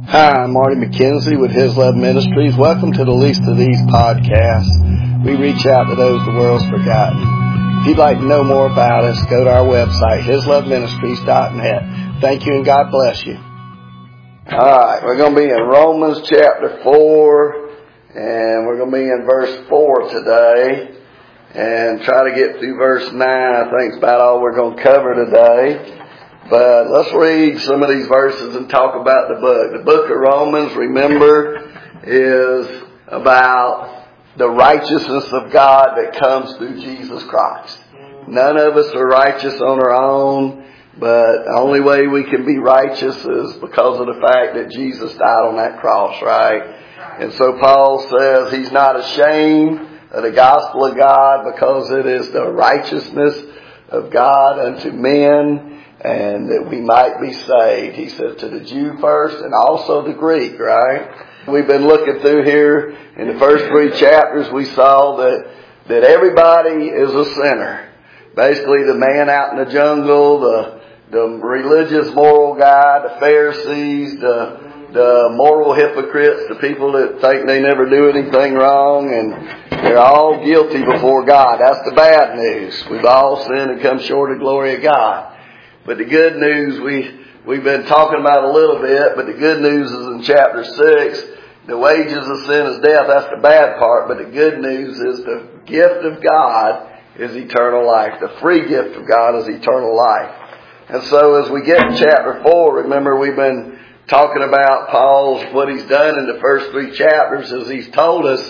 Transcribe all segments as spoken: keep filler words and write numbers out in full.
Hi, I'm Marty McKenzie with His Love Ministries. Welcome to the Least of These podcasts. We reach out to those the world's forgotten. If you'd like to know more about us, go to our website, his love ministries dot net. Thank you and God bless you. Alright, we're going to be in Romans chapter four, and we're going to be in verse four today, and try to get through verse nine. I think is about all we're going to cover today. But let's read some of these verses and talk about the book. The book of Romans, remember, is about the righteousness of God that comes through Jesus Christ. None of us are righteous on our own, but the only way we can be righteous is because of the fact that Jesus died on that cross, right? And so Paul says he's not ashamed of the gospel of God because it is the righteousness of God unto men, and that we might be saved. He said to the Jew first and also the Greek, right? We've been looking through here in the first three chapters. We saw that, that everybody is a sinner. Basically the man out in the jungle, the, the religious moral guy, the Pharisees, the, the moral hypocrites, the people that think they never do anything wrong, and they're all guilty before God. That's the bad news. We've all sinned and come short of the glory of God. But the good news, we, we've been talking about a little bit, but the good news is in chapter six, the wages of sin is death. That's the bad part. But the good news is the gift of God is eternal life. The free gift of God is eternal life. And so as we get to chapter four, remember we've been talking about Paul's, what he's done in the first three chapters is he's told us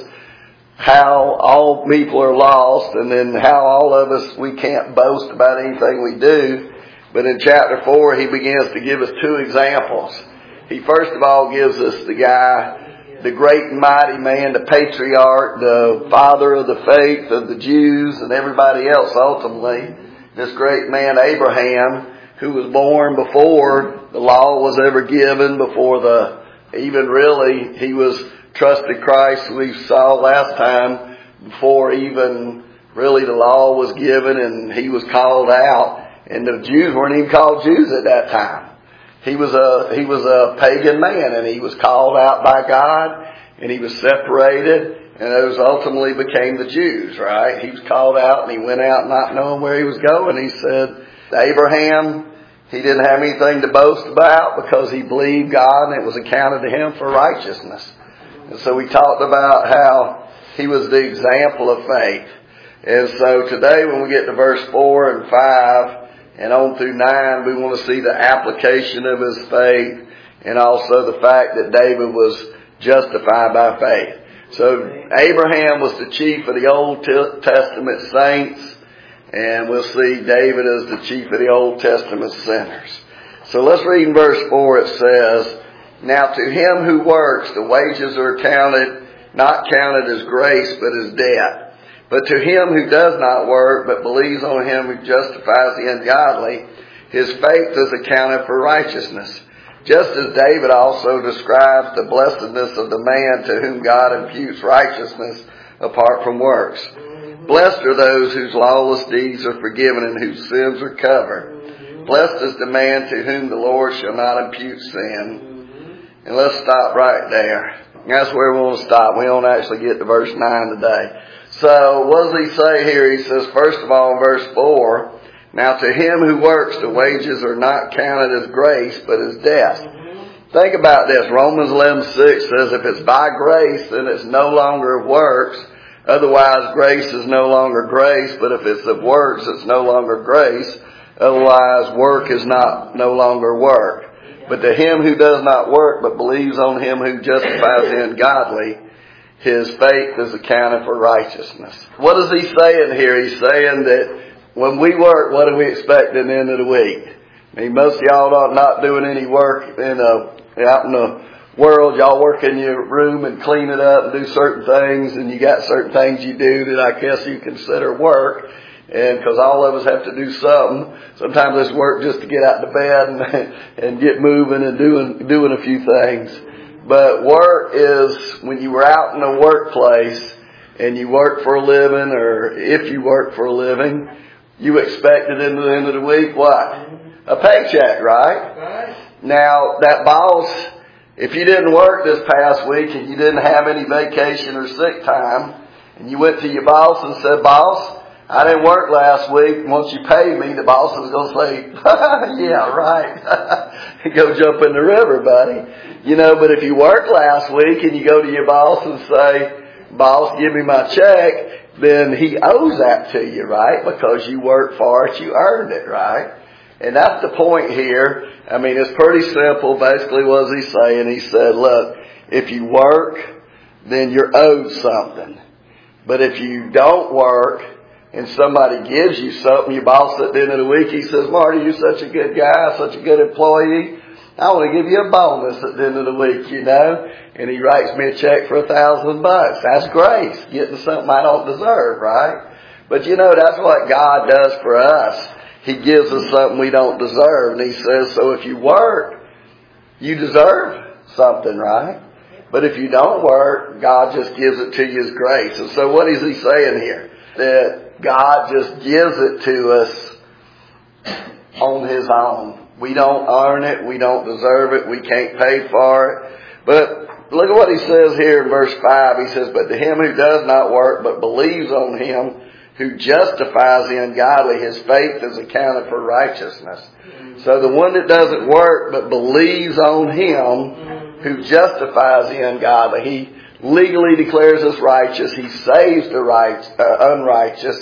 how all people are lost, and then how all of us, we can't boast about anything we do. But in chapter four, he begins to give us two examples. He first of all gives us the guy, the great and mighty man, the patriarch, the father of the faith of the Jews and everybody else ultimately. This great man, Abraham, who was born before the law was ever given, before the, even really, he was trusted Christ, we saw last time, before even really the law was given and he was called out. And the Jews weren't even called Jews at that time. He was a, he was a pagan man, and he was called out by God, and he was separated, and those ultimately became the Jews, right? He was called out, and he went out not knowing where he was going. He said, Abraham, he didn't have anything to boast about because he believed God, and it was accounted to him for righteousness. And so we talked about how he was the example of faith. And so today when we get to verse four and five, and on through nine, we want to see the application of his faith and also the fact that David was justified by faith. So Abraham was the chief of the Old Testament saints, and we'll see David as the chief of the Old Testament sinners. So let's read in verse four. It says, now to him who works, the wages are counted, not counted as grace, but as debt. But to him who does not work, but believes on him who justifies the ungodly, his faith is accounted for righteousness. Just as David also describes the blessedness of the man to whom God imputes righteousness apart from works. Blessed are those whose lawless deeds are forgiven and whose sins are covered. Blessed is the man to whom the Lord shall not impute sin. And let's stop right there. That's where we want to stop. We don't actually get to verse nine today. So what does he say here? He says, first of all, in verse four, now to him who works, the wages are not counted as grace, but as death. Mm-hmm. Think about this. Romans eleven six says, if it's by grace, then it's no longer of works. Otherwise, grace is no longer grace. But if it's of works, it's no longer grace. Otherwise, work is not no longer work. But to him who does not work, but believes on him who justifies the ungodly, his faith is accounted for righteousness. What is he saying here? He's saying that when we work, what do we expect at the end of the week? I mean, most of y'all are not doing any work in a, out in the world. Y'all work in your room and clean it up and do certain things, and you got certain things you do that I guess you consider work. And because all of us have to do something. Sometimes it's work just to get out of bed and, and get moving and doing doing a few things. But work is when you were out in the workplace and you work for a living, or if you work for a living, you expected at the end of the week what? A paycheck, right? Right. Now, that boss If you didn't work this past week and you didn't have any vacation or sick time, and you went to your boss and said, boss, I didn't work last week. Once you pay me, the boss is going to say, yeah, right. Go jump in the river, buddy. You know, but if you worked last week and you go to your boss and say, boss, give me my check, then he owes that to you, right? Because you worked for it, you earned it, right? And that's the point here. I mean, it's pretty simple. Basically, what was he saying? He said, look, if you work, then you're owed something. But if you don't work and somebody gives you something, your boss at the end of the week, he says, Marty, you're such a good guy, such a good employee. I want to give you a bonus at the end of the week, you know. And he writes me a check for a thousand bucks. That's grace, getting something I don't deserve, right? But you know, that's what God does for us. He gives us something we don't deserve. And he says, so if you work, you deserve something, right? But if you don't work, God just gives it to you as grace. And so what is he saying here? That God just gives it to us on his own. We don't earn it. We don't deserve it. We can't pay for it. But look at what he says here in verse five. He says, but to him who does not work, but believes on him who justifies the ungodly, his faith is accounted for righteousness. So the one that doesn't work, but believes on him who justifies the ungodly, he legally declares us righteous. He saves the right, uh, unrighteous.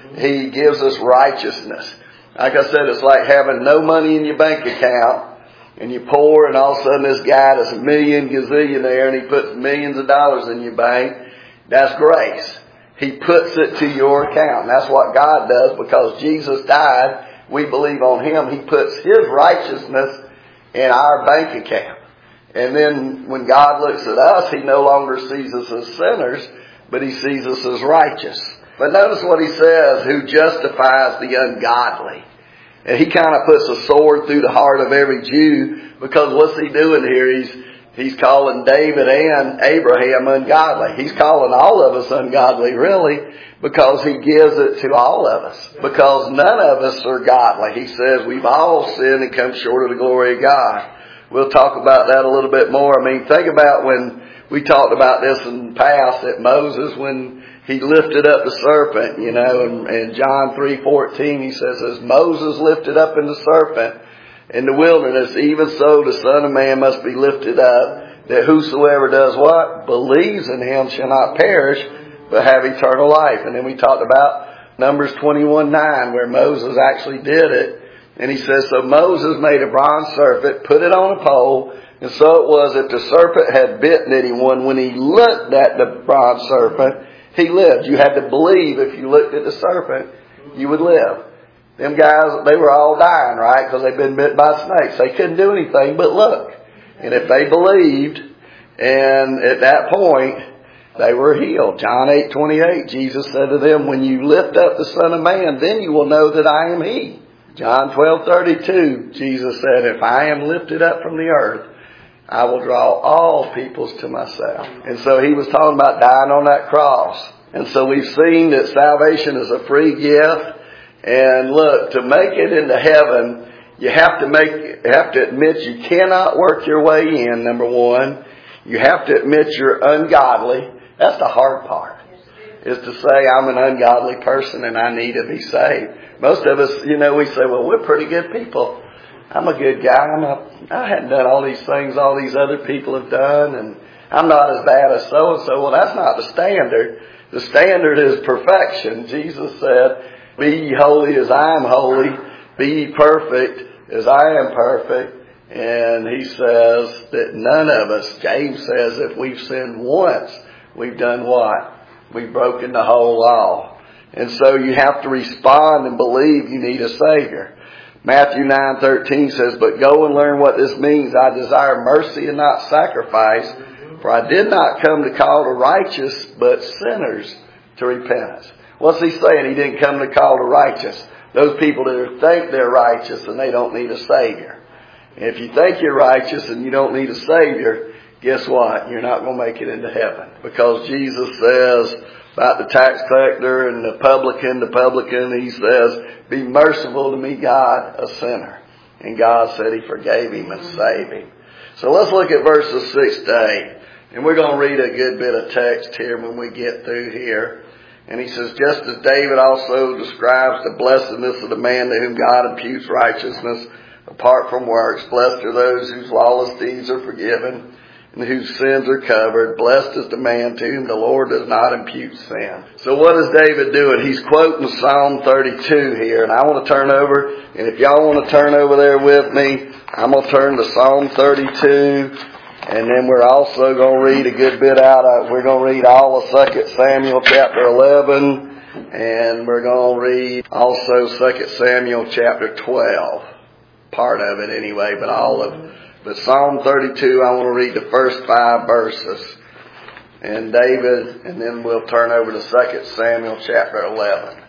He gives us righteousness. Like I said, it's like having no money in your bank account, and you're poor, and all of a sudden this guy that's a million gazillionaire, and he puts millions of dollars in your bank. That's grace. He puts it to your account. And that's what God does, because Jesus died. We believe on him. He puts his righteousness in our bank account. And then when God looks at us, he no longer sees us as sinners, but he sees us as righteous. But notice what he says, who justifies the ungodly. And he kind of puts a sword through the heart of every Jew, because what's he doing here? He's He's calling David and Abraham ungodly. He's calling all of us ungodly, really, because he gives it to all of us. Because none of us are godly. He says we've all sinned and come short of the glory of God. We'll talk about that a little bit more. I mean, think about when we talked about this in the past, that Moses, when he lifted up the serpent, you know, and in John three fourteen, he says, as Moses lifted up in the serpent in the wilderness, even so the Son of Man must be lifted up, that whosoever does what? Believes in him shall not perish, but have eternal life. And then we talked about Numbers twenty-one nine, where Moses actually did it. And he says, so Moses made a bronze serpent, put it on a pole, and so it was that the serpent had bitten anyone. When he looked at the bronze serpent, he lived. You had to believe if you looked at the serpent, you would live. Them guys, they were all dying, right? Because they'd been bit by snakes. They couldn't do anything but look. And if they believed, and at that point, they were healed. John eight twenty-eight, Jesus said to them, when you lift up the Son of Man, then you will know that I am he. John twelve thirty-two, Jesus said, if I am lifted up from the earth, I will draw all peoples to myself. And so he was talking about dying on that cross. And so we've seen that salvation is a free gift. And look, to make it into heaven, you have to make, have to admit you cannot work your way in, number one. You have to admit you're ungodly. That's the hard part, is to say I'm an ungodly person and I need to be saved. Most of us, you know, we say, well, we're pretty good people. I'm a good guy. I'm a, I hadn't done all these things all these other people have done, and I'm not as bad as so-and-so. Well, that's not the standard. The standard is perfection. Jesus said, be ye holy as I am holy. Be ye perfect as I am perfect. And he says that none of us, James says, if we've sinned once, we've done what? We've broken the whole law. And so you have to respond and believe you need a Savior. Matthew nine thirteen says, but go and learn what this means. I desire mercy and not sacrifice, for I did not come to call the righteous, but sinners to repentance. What's he saying? He didn't come to call the righteous. Those people that think they're righteous and they don't need a Savior. And if you think you're righteous and you don't need a Savior, guess what? You're not going to make it into heaven. Because Jesus says about the tax collector and the publican, the publican, he says, be merciful to me, God, a sinner. And God said he forgave him and saved him. So let's look at verses six to eight. And we're going to read a good bit of text here when we get through here. And he says, just as David also describes the blessedness of the man to whom God imputes righteousness apart from works, blessed are those whose lawless deeds are forgiven and whose sins are covered. Blessed is the man to whom the Lord does not impute sin. So what is David doing? He's quoting Psalm thirty-two here. And I want to turn over, and if y'all want to turn over there with me, I'm going to turn to Psalm thirty-two. And then we're also going to read a good bit out of, we're going to read all of Second Samuel chapter eleven. And we're going to read also Second Samuel chapter twelve. Part of it anyway, but all of But Psalm thirty-two, I want to read the first five verses. And David, and then we'll turn over to Second Samuel chapter eleven.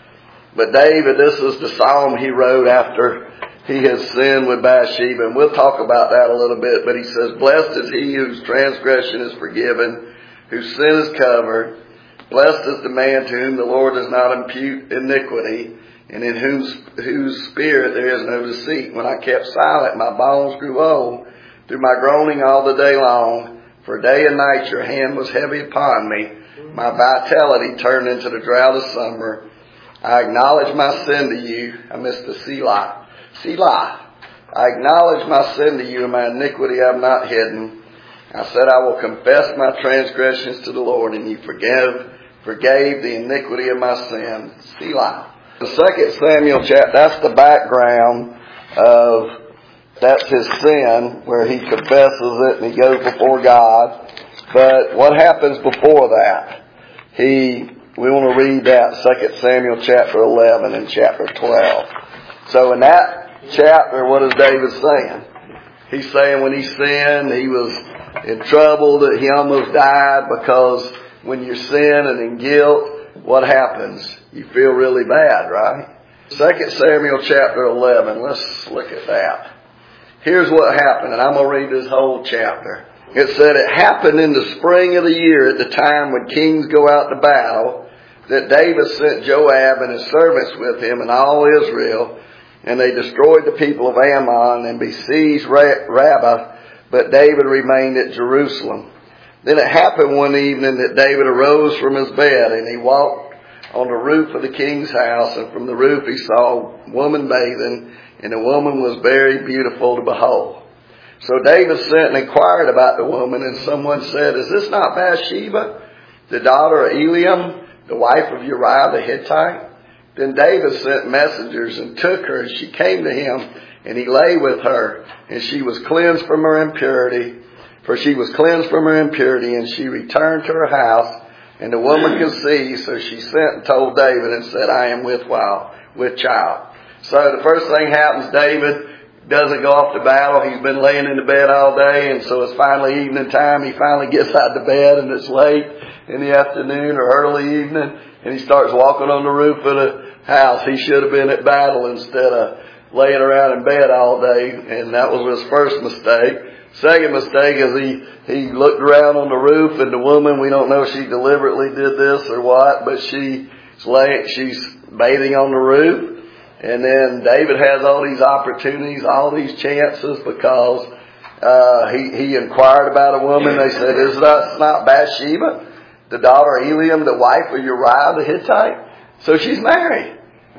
But David, this is the psalm he wrote after he has sinned with Bathsheba. And we'll talk about that a little bit. But he says, blessed is he whose transgression is forgiven, whose sin is covered. Blessed is the man to whom the Lord does not impute iniquity, and in whose, whose spirit there is no deceit. When I kept silent, my bones grew old through my groaning all the day long. For day and night your hand was heavy upon me. My vitality turned into the drought of summer. I acknowledge my sin to you. I missed the Selah. Selah. I acknowledge my sin to you, and my iniquity I have not hidden. I said, I will confess my transgressions to the Lord, and you forgive, forgave the iniquity of my sin. Selah. The Second Samuel chapter, that's the background of, that's his sin, where he confesses it and he goes before God. But what happens before that? He, we want to read that, Second Samuel chapter eleven and chapter twelve. So in that chapter, what is David saying? He's saying when he sinned, he was in trouble, that he almost died, because when you're sin and in guilt, what happens? You feel really bad, right? Second Samuel chapter eleven. Let's look at that. Here's what happened, and I'm going to read this whole chapter. It said, it happened in the spring of the year, at the time when kings go out to battle, that David sent Joab and his servants with him and all Israel, and they destroyed the people of Ammon and besieged Rabbah, but David remained at Jerusalem. Then it happened one evening that David arose from his bed, and he walked on the roof of the king's house, and from the roof he saw a woman bathing, and the woman was very beautiful to behold. So David sent and inquired about the woman, and someone said, is this not Bathsheba, the daughter of Eliam, the wife of Uriah the Hittite? Then David sent messengers and took her, and she came to him, and he lay with her, and she was cleansed from her impurity, for she was cleansed from her impurity, and she returned to her house. And the woman conceived, so she sent and told David and said, I am with child, with child. So the first thing happens, David doesn't go off to battle. He's been laying in the bed all day, and so it's finally evening time. He finally gets out of bed, and it's late in the afternoon or early evening, and he starts walking on the roof of the house. He should have been at battle instead of laying around in bed all day, and that was his first mistake. Second mistake is he, he looked around on the roof, and the woman, we don't know if she deliberately did this or what, but she's laying, she's bathing on the roof. And then David has all these opportunities, all these chances, because uh, he, he inquired about a woman. They said, is that not Bathsheba, the daughter of Eliam, the wife of Uriah the Hittite? So she's married.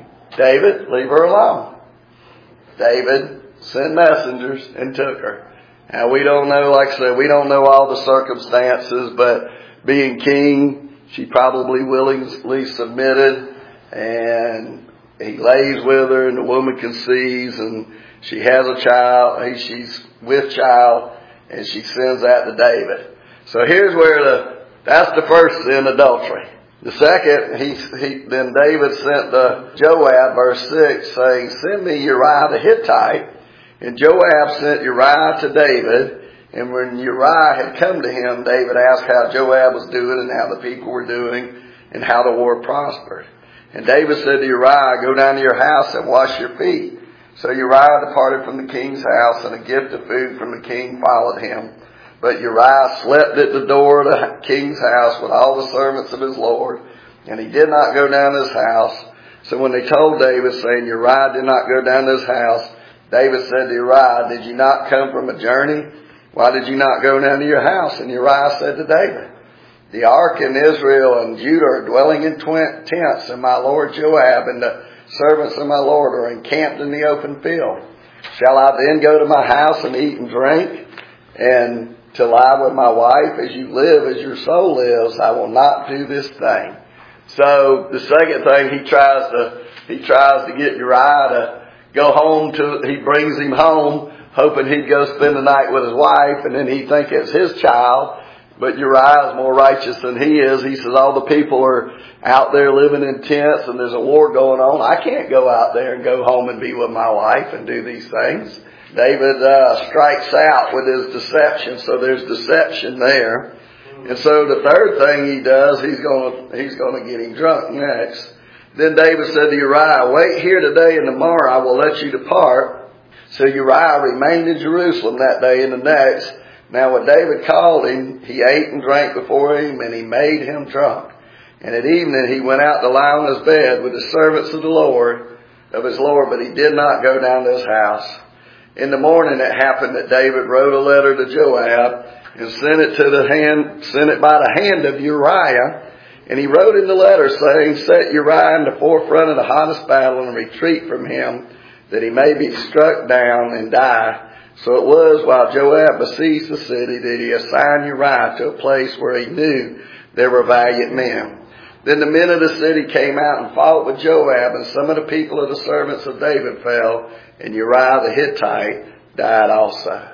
David, leave her alone. David sent messengers and took her. Now, we don't know, like I said, we don't know all the circumstances, but being king, she probably willingly submitted, and he lays with her, and the woman conceives, and she has a child, she's with child, and she sends that to David. So here's where the, that's the first sin, adultery. The second, he, he then David sent the Joab, verse six, saying, send me Uriah the Hittite. And Joab sent Uriah to David, and when Uriah had come to him, David asked how Joab was doing and how the people were doing and how the war prospered. And David said to Uriah, go down to your house and wash your feet. So Uriah departed from the king's house, and a gift of food from the king followed him. But Uriah slept at the door of the king's house with all the servants of his lord, and he did not go down to his house. So when they told David, saying, Uriah did not go down to his house, David said to Uriah, did you not come from a journey? why did you not go down to your house? And Uriah said to David, the ark and Israel and Judah are dwelling in tents, and my lord Joab and the servants of my lord are encamped in the open field. Shall I then go to my house and eat and drink, and to lie with my wife? As you live, as your soul lives, I will not do this thing. So the second thing, he tries to he tries to get Uriah to go home to. He brings him home, hoping he'd go spend the night with his wife, and then he'd think it's his child. But Uriah is more righteous than he is. He says, all the people are out there living in tents and there's a war going on. I can't go out there and go home and be with my wife and do these things. David uh, strikes out with his deception, so there's deception there. And so the third thing he does, he's going to he's going to get him drunk next. Then David said to Uriah, wait here today and tomorrow I will let you depart. So Uriah remained in Jerusalem that day and the next. Now when David called him, he ate and drank before him, and he made him drunk. And at evening he went out to lie on his bed with the servants of the Lord, of his Lord, but he did not go down to his house. In the morning it happened that David wrote a letter to Joab and sent it to the hand, sent it by the hand of Uriah. And he wrote in the letter saying, set Uriah in the forefront of the hottest battle and retreat from him, that he may be struck down and die. So it was while Joab besieged the city that he assigned Uriah to a place where he knew there were valiant men. Then the men of the city came out and fought with Joab, and some of the people of the servants of David fell, and Uriah the Hittite died also.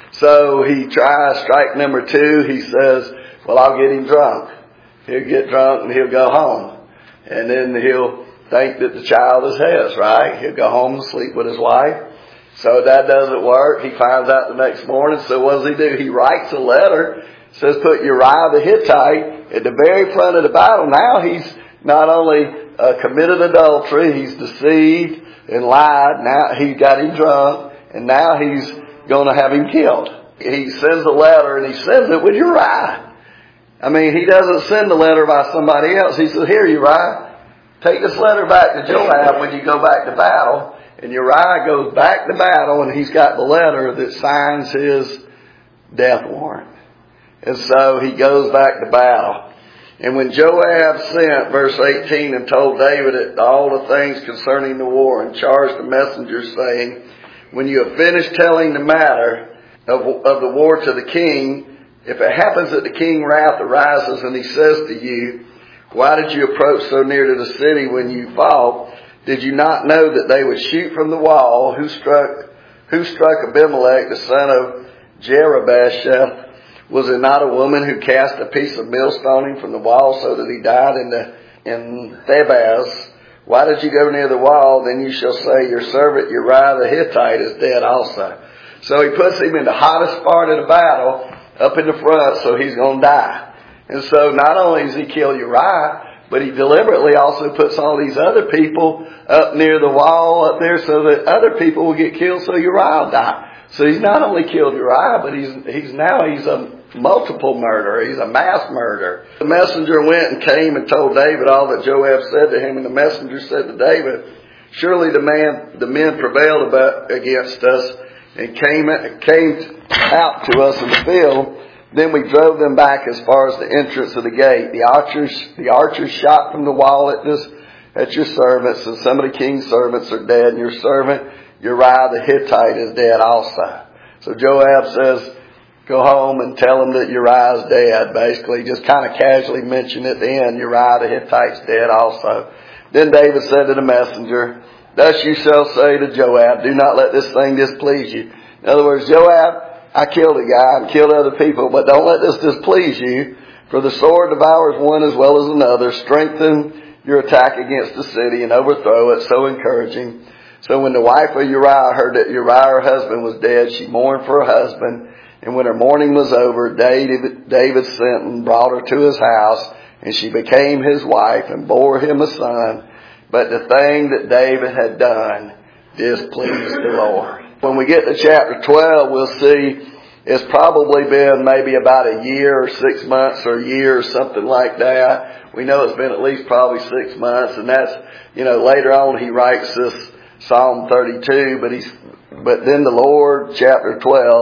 So he tries strike number two. He says, well, I'll get him drunk. He'll get drunk and he'll go home. And then he'll think that the child is his, right? He'll go home and sleep with his wife. So that doesn't work. He finds out the next morning. So what does he do? He writes a letter. Says put Uriah the Hittite at the very front of the battle. Now he's not only uh, committed adultery, he's deceived and lied. Now he got him drunk, and now he's going to have him killed. He sends a letter, and he sends it with Uriah. I mean, he doesn't send the letter by somebody else. He says, here, Uriah, take this letter back to Joab when you go back to battle. And Uriah goes back to battle, and he's got the letter that signs his death warrant. And so he goes back to battle. And when Joab sent, verse eighteen, and told David all the things concerning the war, and charged the messengers, saying, when you have finished telling the matter of, of the war to the king, if it happens that the king wrath arises and he says to you, why did you approach so near to the city when you fought? Did you not know that they would shoot from the wall? Who struck, who struck Abimelech, the son of Jerubbaal? Was it not a woman who cast a piece of millstoning from the wall so that he died in the, in Thebaz? Why did you go near the wall? Then you shall say, your servant Uriah the Hittite is dead also. So he puts him in the hottest part of the battle, up in the front, so he's going to die. And so not only does he kill Uriah, but he deliberately also puts all these other people up near the wall up there so that other people will get killed, so Uriah will die. So he's not only killed Uriah, but he's he's now he's a multiple murderer. He's a mass murderer. The messenger went and came and told David all that Joab said to him, and the messenger said to David, surely the man the men prevailed about against us and came came out to us in the field. Then we drove them back as far as the entrance of the gate. The archers, the archers shot from the wall at this, at your servants, and some of the king's servants are dead, and your servant Uriah the Hittite is dead also. So Joab says, go home and tell them that Uriah is dead. Basically, just kind of casually mention at the end, Uriah the Hittite's dead also. Then David said to the messenger, thus you shall say to Joab, do not let this thing displease you. In other words, Joab, I killed a guy and killed other people, but don't let this displease you, for the sword devours one as well as another. Strengthen your attack against the city and overthrow it. So encouraging. So when the wife of Uriah heard that Uriah, her husband, was dead, she mourned for her husband. And when her mourning was over, David, David sent and brought her to his house, and she became his wife and bore him a son. But the thing that David had done displeased the Lord. When we get to chapter twelve, we'll see it's probably been maybe about a year or six months or a year or something like that. We know it's been at least probably six months, and that's, you know, later on he writes this Psalm thirty-two, but he's, but then the Lord, chapter twelve,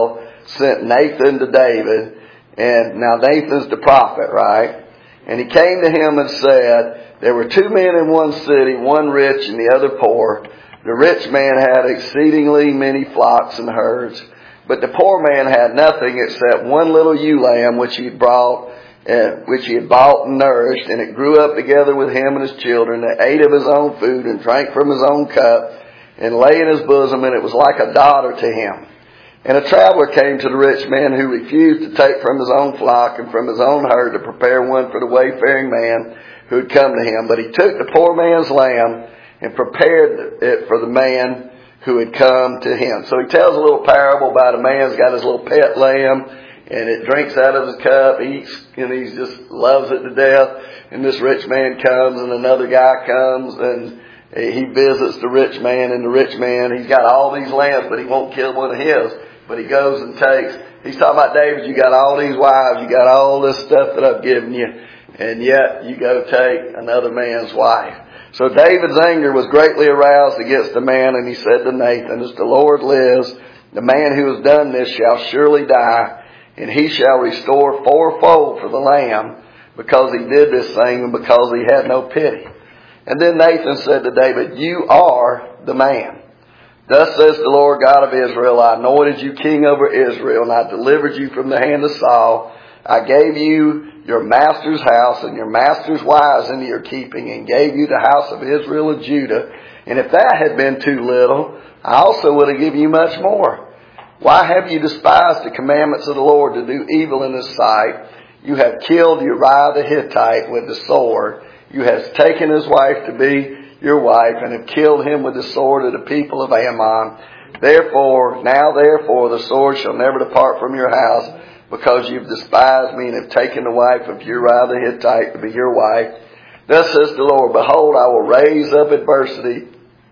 sent Nathan to David. And now Nathan's the prophet, right? And he came to him and said, there were two men in one city, one rich and the other poor. The rich man had exceedingly many flocks and herds, but the poor man had nothing except one little ewe lamb which he had brought, uh, which he had bought and nourished, and it grew up together with him and his children. It ate of his own food and drank from his own cup, and lay in his bosom, and it was like a daughter to him. And a traveler came to the rich man, who refused to take from his own flock and from his own herd to prepare one for the wayfaring man who had come to him. But he took the poor man's lamb and prepared it for the man who had come to him. So he tells a little parable about a man's got his little pet lamb, and it drinks out of his cup, eats, and he just loves it to death. And this rich man comes, and another guy comes, and he visits the rich man, and the rich man, he's got all these lambs, but he won't kill one of his. But he goes and takes, he's talking about, David, you got all these wives, you got all this stuff that I've given you, and yet you go take another man's wife. So David's anger was greatly aroused against the man, and he said to Nathan, as the Lord lives, the man who has done this shall surely die, and he shall restore fourfold for the lamb, because he did this thing and because he had no pity. And then Nathan said to David, you are the man. Thus says the Lord God of Israel, I anointed you king over Israel, and I delivered you from the hand of Saul. I gave you your master's house and your master's wives into your keeping, and gave you the house of Israel and Judah. And if that had been too little, I also would have given you much more. Why have you despised the commandments of the Lord to do evil in his sight? You have killed Uriah the Hittite with the sword. You have taken his wife to be your wife, and have killed him with the sword of the people of Ammon. Therefore, now therefore, the sword shall never depart from your house, because you've despised me and have taken the wife of Uriah the Hittite to be your wife. Thus says the Lord, behold, I will raise up adversity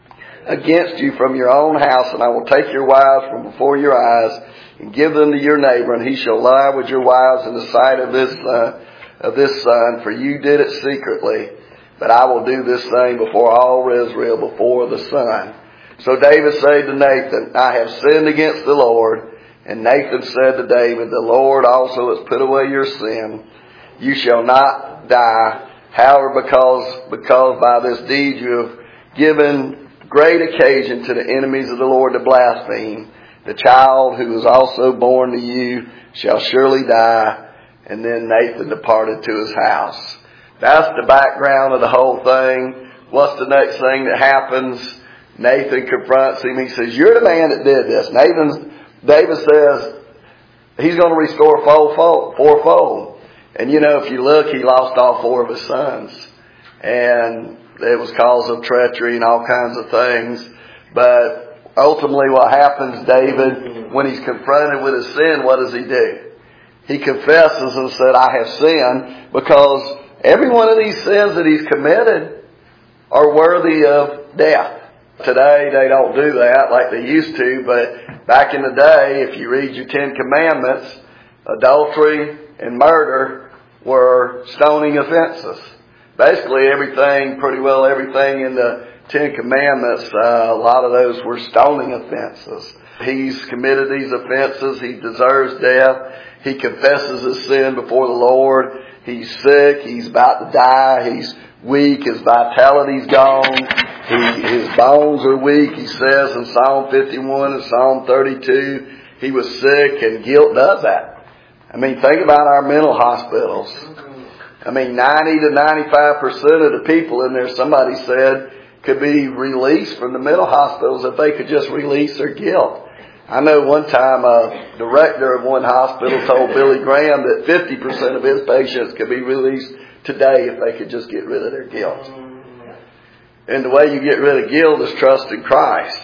against you from your own house, and I will take your wives from before your eyes, and give them to your neighbor, and he shall lie with your wives in the sight of this son, of this son, for you did it secretly. But I will do this thing before all Israel, before the sun. So David said to Nathan, I have sinned against the Lord. And Nathan said to David, the Lord also has put away your sin. You shall not die. However, because, because by this deed you have given great occasion to the enemies of the Lord to blaspheme, the child who was also born to you shall surely die. And then Nathan departed to his house. That's the background of the whole thing. What's the next thing that happens? Nathan confronts him. He says, you're the man that did this. Nathan, David says, he's going to restore fourfold. fourfold. And you know, if you look, he lost all four of his sons. And it was cause of treachery and all kinds of things. But ultimately what happens, David, when he's confronted with his sin, what does he do? He confesses and said, I have sinned, because every one of these sins that he's committed are worthy of death. Today they don't do that like they used to, but back in the day, if you read your Ten Commandments, adultery and murder were stoning offenses. Basically everything, pretty well everything in the Ten Commandments, uh, a lot of those were stoning offenses. He's committed these offenses. He deserves death. He confesses his sin before the Lord. He's sick. He's about to die. He's weak. His vitality's gone. He, his bones are weak. He says in Psalm fifty-one and Psalm thirty-two, he was sick, and guilt does that. I mean, think about our mental hospitals. I mean, ninety to ninety-five percent of the people in there, somebody said, could be released from the mental hospitals if they could just release their guilt. I know one time a director of one hospital told Billy Graham that fifty percent of his patients could be released today if they could just get rid of their guilt. And the way you get rid of guilt is trust in Christ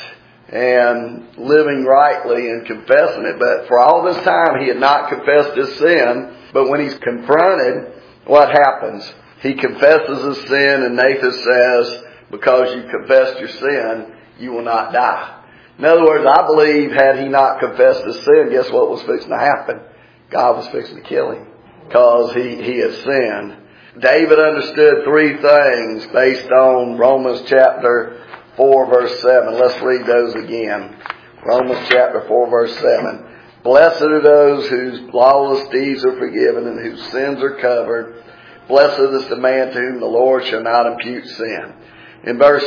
and living rightly and confessing it. But for all this time, he had not confessed his sin. But when he's confronted, what happens? He confesses his sin, and Nathan says, because you confessed your sin, you will not die. In other words, I believe had he not confessed his sin, guess what was fixing to happen? God was fixing to kill him because he, he had sinned. David understood three things based on Romans chapter four verse seven. Let's read those again. Romans chapter four verse seven. Blessed are those whose lawless deeds are forgiven and whose sins are covered. Blessed is the man to whom the Lord shall not impute sin. In verse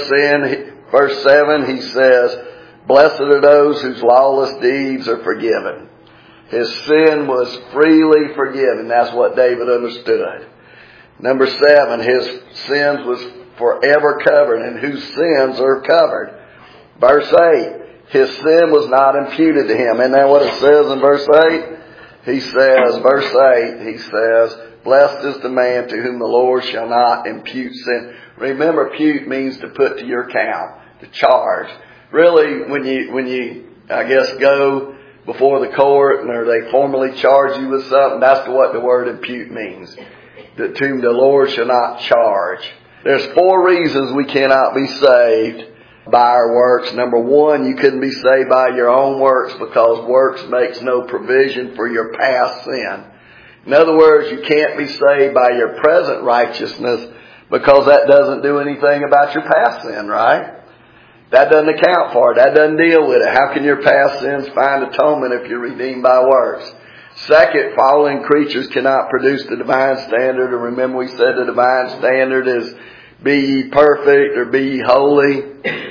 seven, he says, blessed are those whose lawless deeds are forgiven. His sin was freely forgiven. That's what David understood. Number seven, his sins was forever covered, and whose sins are covered. Verse eight, his sin was not imputed to him. Isn't that what it says in verse eight? He says, verse eight, he says, blessed is the man to whom the Lord shall not impute sin. Remember, impute means to put to your account, to charge. Really, when you, when you, I guess, go before the court or they formally charge you with something, that's what the word impute means. That to whom the Lord shall not charge. There's four reasons we cannot be saved by our works. Number one, you couldn't be saved by your own works because works makes no provision for your past sin. In other words, you can't be saved by your present righteousness because that doesn't do anything about your past sin, right? That doesn't account for it. That doesn't deal with it. How can your past sins find atonement if you're redeemed by works? Second, fallen creatures cannot produce the divine standard. And remember we said the divine standard is be ye perfect or be ye holy.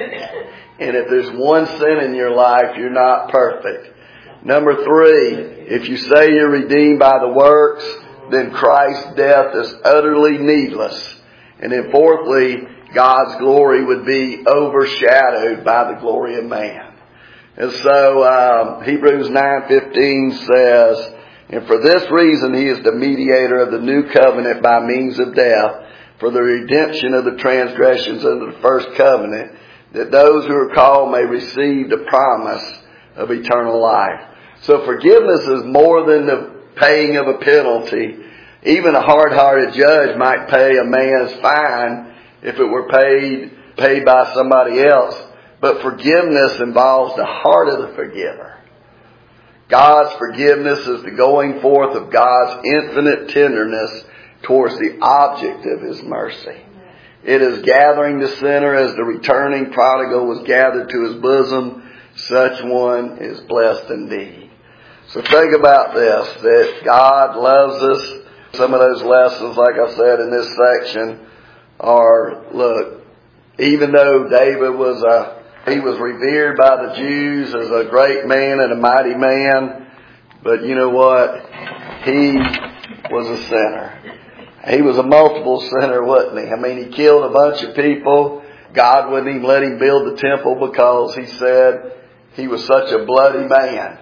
And if there's one sin in your life, you're not perfect. Number three, if you say you're redeemed by the works, then Christ's death is utterly needless. And then fourthly, God's glory would be overshadowed by the glory of man. And so um, Hebrews nine fifteen says, and for this reason he is the mediator of the new covenant by means of death, for the redemption of the transgressions under the first covenant, that those who are called may receive the promise of eternal life. So forgiveness is more than the paying of a penalty. Even a hard-hearted judge might pay a man's fine if it were paid paid by somebody else. But forgiveness involves the heart of the forgiver. God's forgiveness is the going forth of God's infinite tenderness towards the object of His mercy. It is gathering the sinner as the returning prodigal was gathered to his bosom. Such one is blessed indeed. So think about this, that God loves us. Some of those lessons, like I said in this section, are, look, even though David was a, he was revered by the Jews as a great man and a mighty man, but you know what? He was a sinner. He was a multiple sinner, wasn't he? I mean, he killed a bunch of people. God wouldn't even let him build the temple because he said he was such a bloody man.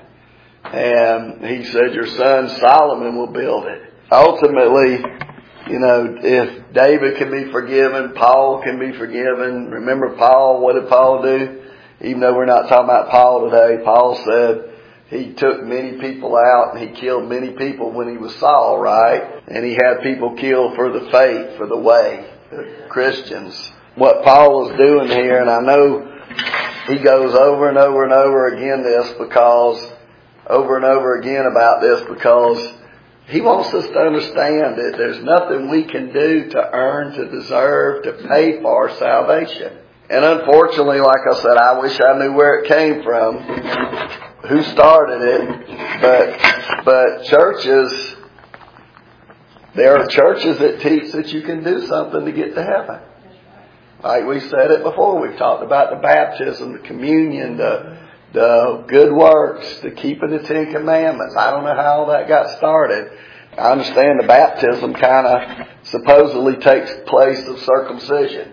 And he said, your son Solomon will build it. Ultimately, you know, if David can be forgiven, Paul can be forgiven. Remember Paul, what did Paul do? Even though we're not talking about Paul today, Paul said he took many people out and he killed many people when he was Saul, right? And he had people killed for the faith, for the way, the Christians. What Paul is doing here, and I know he goes over and over and over again this because, over and over again about this because he wants us to understand that there's nothing we can do to earn, to deserve, to pay for salvation. And unfortunately, like I said, I wish I knew where it came from, who started it, but but churches, there are churches that teach that you can do something to get to heaven. Like we said it before, we've talked about the baptism, the communion, the the good works, the keeping the Ten Commandments. I don't know how all that got started. I understand the baptism kind of supposedly takes place of circumcision,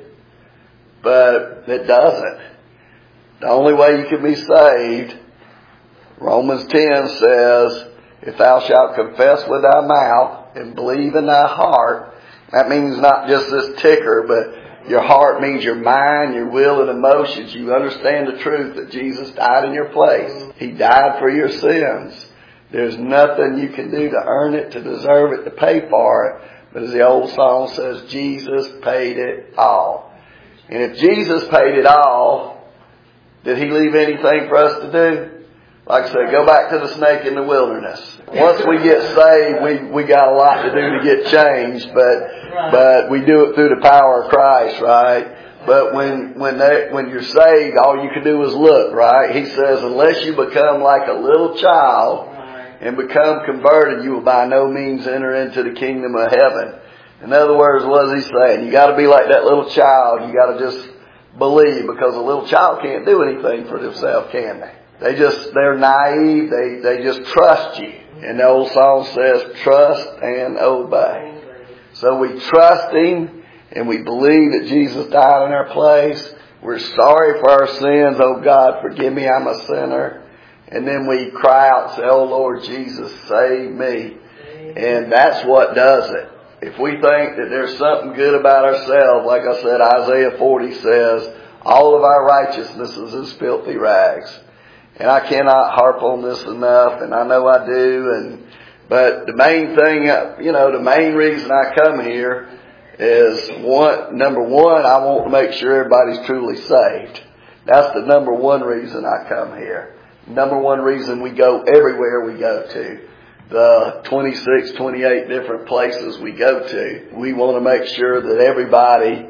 but it doesn't. The only way you can be saved, Romans ten says, if thou shalt confess with thy mouth and believe in thy heart, that means not just this ticker, but your heart means your mind, your will, and emotions. You understand the truth that Jesus died in your place. He died for your sins. There's nothing you can do to earn it, to deserve it, to pay for it. But as the old song says, Jesus paid it all. And if Jesus paid it all, did He leave anything for us to do? Like I said, go back to the snake in the wilderness. Once we get saved, we, we got a lot to do to get changed, but, but we do it through the power of Christ, right? But when, when they, when you're saved, all you can do is look, right? He says, unless you become like a little child, and become converted, you will by no means enter into the kingdom of heaven. In other words, what is he saying? You got to be like that little child. You got to just believe, because a little child can't do anything for themselves, can they? They just, they're naive. They, they just trust you. And the old song says, trust and obey. So we trust Him and we believe that Jesus died in our place. We're sorry for our sins. Oh God, forgive me, I'm a sinner. And then we cry out and say, oh Lord Jesus, save me. And that's what does it. If we think that there's something good about ourselves, like I said, Isaiah forty says, all of our righteousness is as filthy rags. And I cannot harp on this enough, and I know I do. And but the main thing, you know, the main reason I come here is, one, number one, I want to make sure everybody's truly saved. That's the number one reason I come here. Number one reason we go everywhere we go to. The twenty-six, twenty-eight different places we go to. We want to make sure that everybody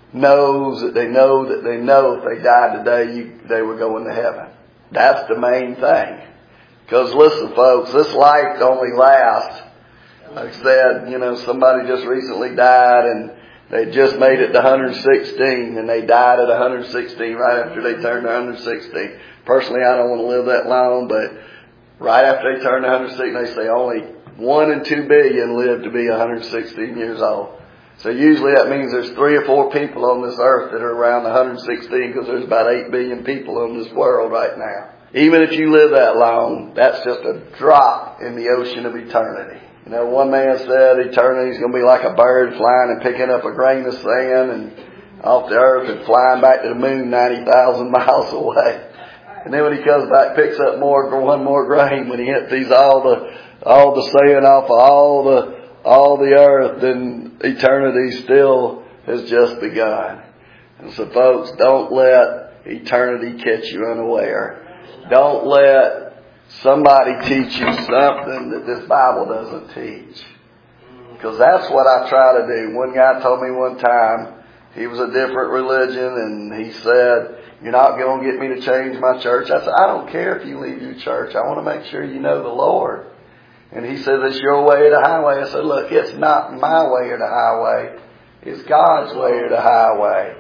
knows that they know that they know if they died today, you, they were going to heaven. That's the main thing. Because listen, folks, this life only lasts. Like I said, you know, somebody just recently died and they just made it to one hundred sixteen, and they died at one hundred sixteen right after they turned one hundred sixteen. Personally, I don't want to live that long, but right after they turned one hundred sixteen, they say only one in two billion live to be one hundred sixteen years old. So usually that means there's three or four people on this earth that are around one hundred sixteen, because there's about eight billion people in this world right now. Even if you live that long, that's just a drop in the ocean of eternity. You know, one man said eternity is going to be like a bird flying and picking up a grain of sand and off the earth and flying back to the moon ninety thousand miles away. And then when he comes back, picks up more for one more grain, when he empties all the all the sand off of all the all the earth, then eternity still has just begun. And so, folks, don't let eternity catch you unaware. Don't let somebody teach you something that this Bible doesn't teach. Because that's what I try to do. One guy told me one time, he was a different religion, and he said, you're not going to get me to change my church. I said, I don't care if you leave your church. I want to make sure you know the Lord. And he said, it's your way or the highway. I said, look, it's not my way or the highway. It's God's way or the highway.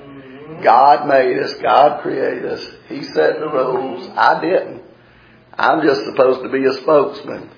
God made us. God created us. He set the rules. I didn't. I'm just supposed to be a spokesman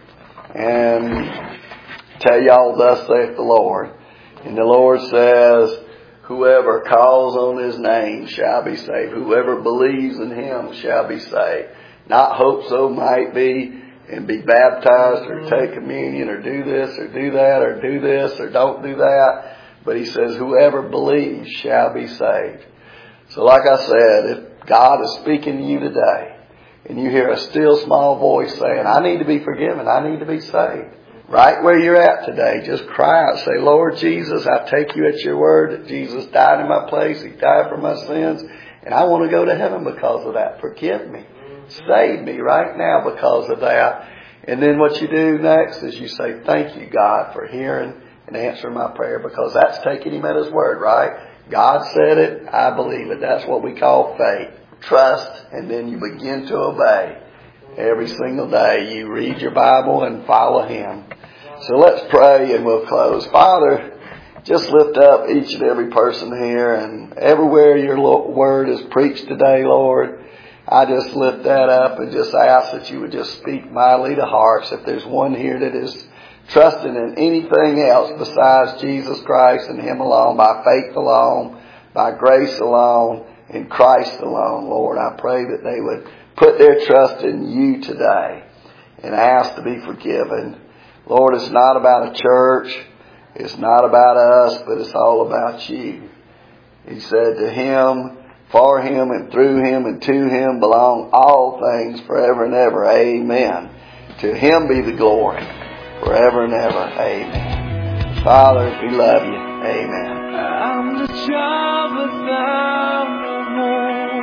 and tell y'all, thus saith the Lord. And the Lord says, whoever calls on His name shall be saved. Whoever believes in Him shall be saved. Not hope so, might be, and be baptized or take communion or do this or do that or do this or don't do that. But He says, whoever believes shall be saved. So like I said, if God is speaking to you today and you hear a still small voice saying, I need to be forgiven, I need to be saved. Right where you're at today, just cry out, say, Lord Jesus, I take you at your word that Jesus died in my place. He died for my sins. And I want to go to heaven because of that. Forgive me. Save me right now because of that. And then what you do next is you say, thank you, God, for hearing and answering my prayer, because that's taking Him at His word, right? God said it. I believe it. That's what we call faith. Trust, and then you begin to obey. Every single day you read your Bible and follow Him. So let's pray and we'll close. Father, just lift up each and every person here, and everywhere your word is preached today, Lord, I just lift that up and just ask that you would just speak mightily to hearts. If there's one here that is trusting in anything else besides Jesus Christ and Him alone, by faith alone, by grace alone, in Christ alone, Lord, I pray that they would put their trust in you today and ask to be forgiven. Lord, it's not about a church. It's not about us, but it's all about you. He said, to Him, for Him, and through Him, and to Him belong all things forever and ever. Amen. To Him be the glory forever and ever. Amen. Father, we love you. Amen. I'm the child without a home.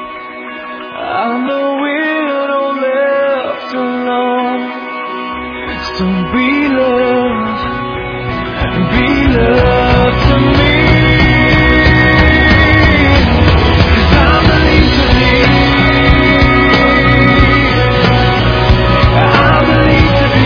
I'm the widow left alone. So be loved, be loved to me. 'Cause I believe to me. I believe to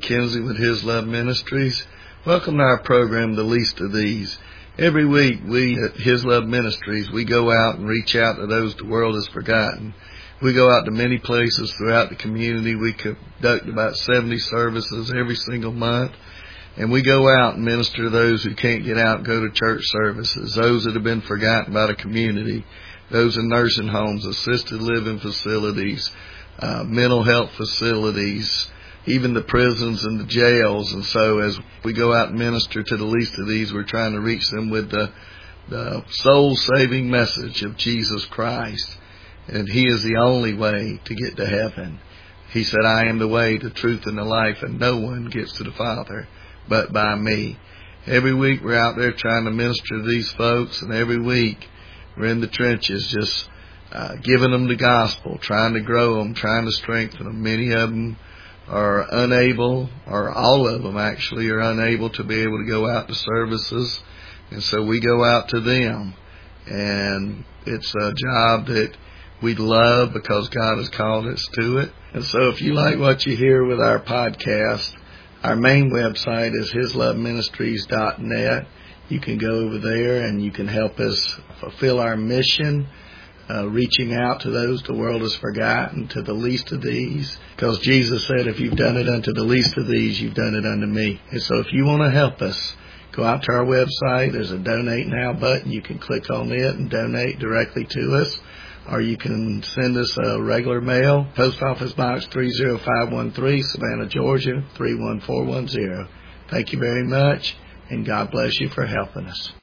Kinsey with His Love Ministries. Welcome to our program, The Least of These. Every week, we at His Love Ministries, we go out and reach out to those the world has forgotten. We go out to many places throughout the community. We conduct about seventy services every single month. And we go out and minister to those who can't get out and go to church services, those that have been forgotten by the community, those in nursing homes, assisted living facilities, uh, mental health facilities, even the prisons and the jails. And so as we go out and minister to the least of these, we're trying to reach them with the, the soul-saving message of Jesus Christ. And He is the only way to get to heaven. He said, I am the way, the truth, and the life, and no one gets to the Father but by me. Every week we're out there trying to minister to these folks, and every week we're in the trenches just uh, giving them the gospel, trying to grow them, trying to strengthen them. Many of them are unable, or all of them actually are unable to be able to go out to services, and so we go out to them. And it's a job that we love because God has called us to it. And so if you like what you hear with our podcast, our main website is his love ministries dot net. You can go over there and you can help us fulfill our mission, uh, reaching out to those the world has forgotten, to the least of these. Because Jesus said, if you've done it unto the least of these, you've done it unto me. And so if you want to help us, go out to our website. There's a Donate Now button. You can click on it and donate directly to us. Or you can send us a regular mail, Post Office Box three oh five one three, Savannah, Georgia, three one four one zero. Thank you very much, and God bless you for helping us.